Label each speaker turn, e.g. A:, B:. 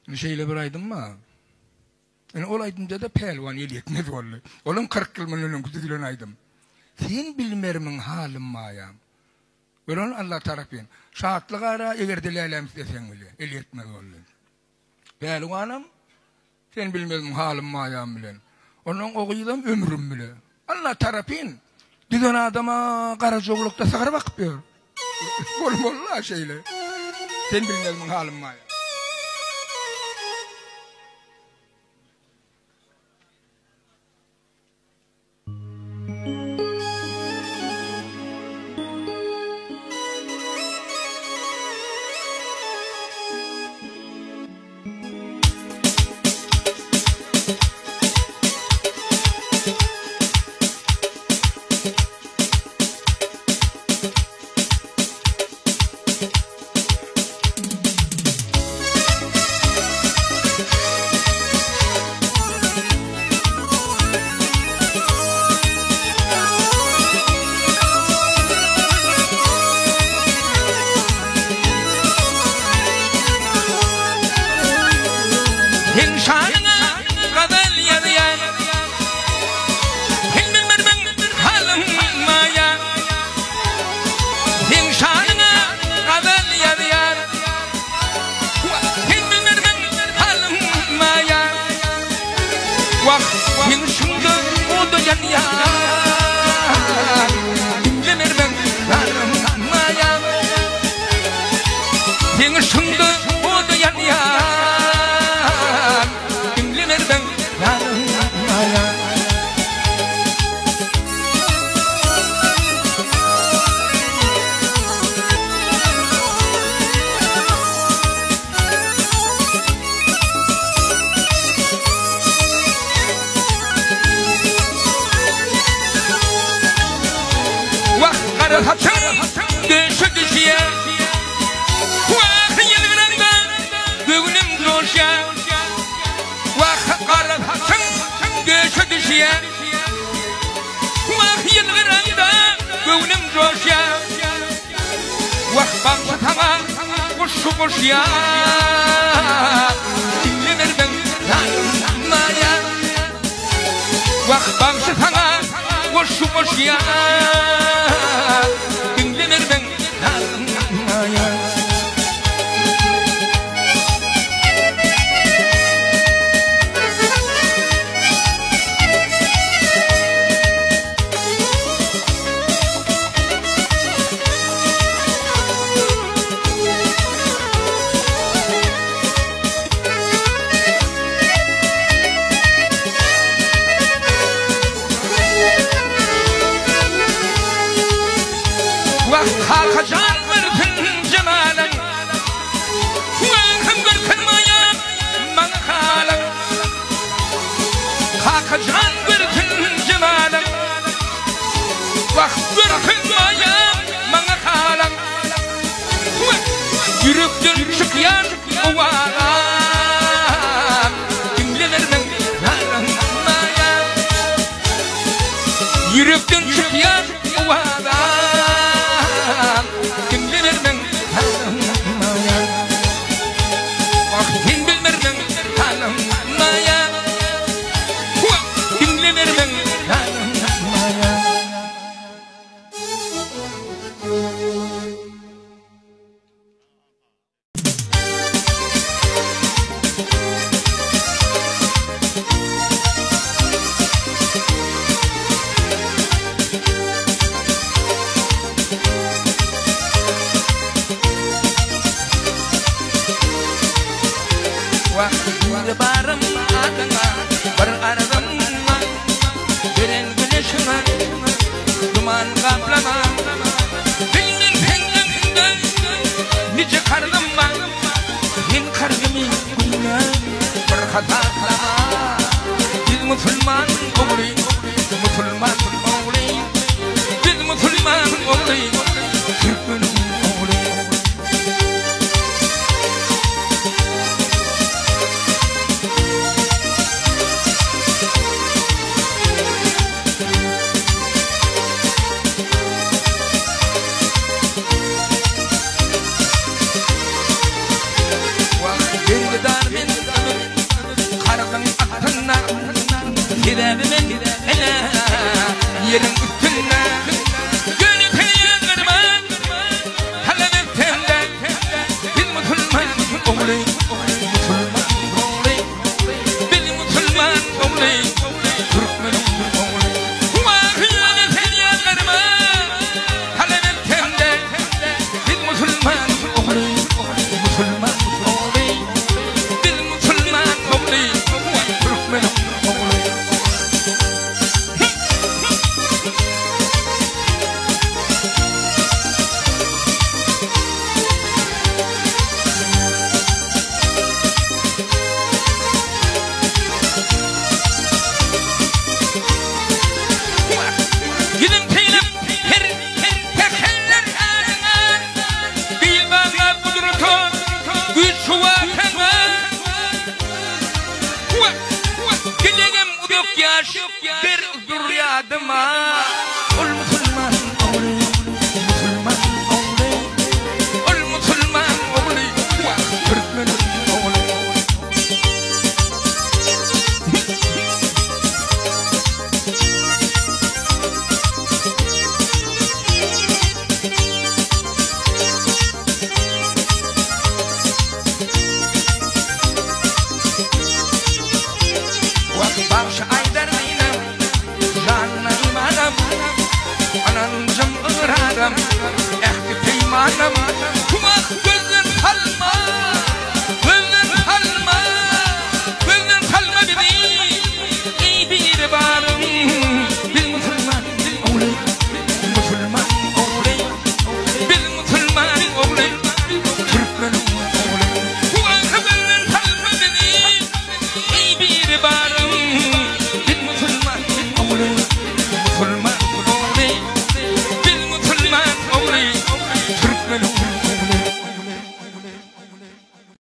A: Şeyle bir aydım mı? Yani ol aydımda da pelvan el yetmez oldu. Olum 40 yıl mınının kutudilen aydım. Sen bilmerimin halim mayam. Ölen Allah tarafın. Şahatlık ara eğer dilelem istesen bile. El yetmez oldu. Pelvanım sen bilmerimin halim mayam bilen. Onun oğuydum ömrüm bile. Allah tarafın. Düzen adama karacoğlukta sakar bakmıyor. Olum Allah şeyle. Sen bilmerimin halim mayam.
B: Darmin
A: yerin üstünde gönül peygamberiman talep etende bir Müslüman oğlu bir Müslüman oğlu Türkmen oğlu vahiyene peygamberiman talep etende bir Müslüman oğlu Müslüman oğlu bir Müslüman oğlu Türkmen oğlu gidin teylip her tekeller ağrına bir bana kudretu güç vakana gidin uduk yaş bir zürriyadıma